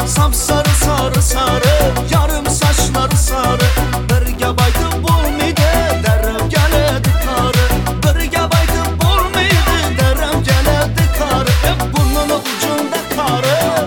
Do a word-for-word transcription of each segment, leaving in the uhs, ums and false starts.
sapsarı sarı sarı, yarım saçları sarı. Birge baytı bulmaydı, derrev geledi karı. Birge baytı bulmaydı, derrev geledi karı. Hep burnunun ucunda karı.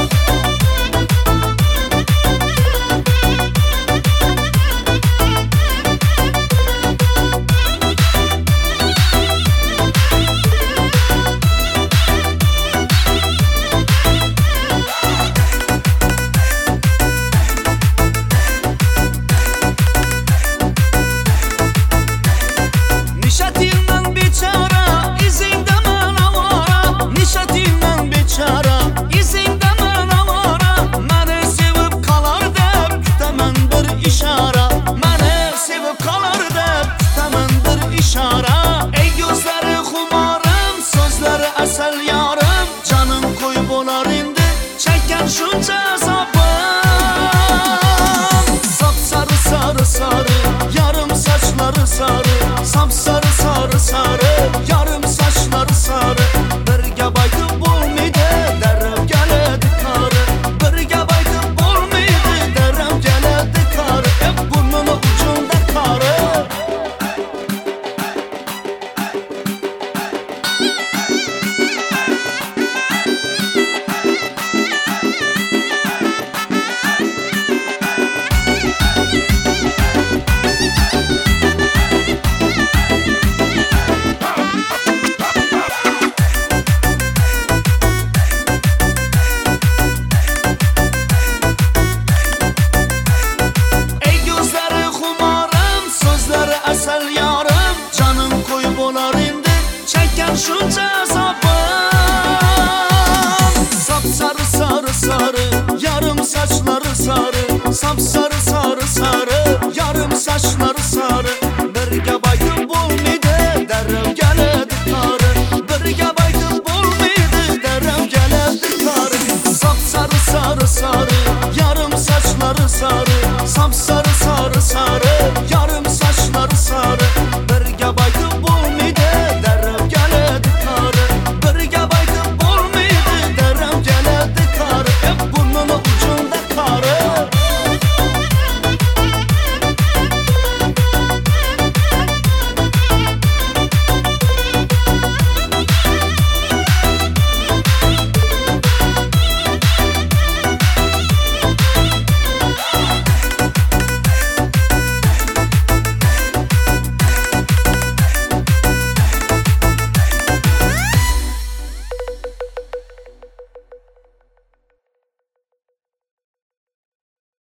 Nişatindan biçara, izinde mana vara. Nişatindan biçara, izinde mana vara. Məni sevib kalar deb, kütemən bir işara. Məni sevib kalar deb, kütemən bir işara. Ey gözləri xumarım, sözləri əsəl yarım. Canım koyub olar indi, çəkən şunca azabım. Sapsarı sarı sarı, yarım saçları sarı. Sapsarı sarı sarı, yarım saçları sarı. Birge baytı bulmaydı, derrev geledi karı. Birge baytı bulmaydı, derrev geledi karı. Hep burnunun ucunda karı. Əsəl yarım, canım koyub olar indi, çəkən şunca azabım. Sapsarı sarı sarı, yarım saçları sarı. Sapsarı sarı sarı, yarım saçları sarı. Birge baytı bulmaydı, derrev geledi karı. Birge baytı bulmaydı, derrev geledi karı. Sapsarı sarı sarı, yarım saçları sarı.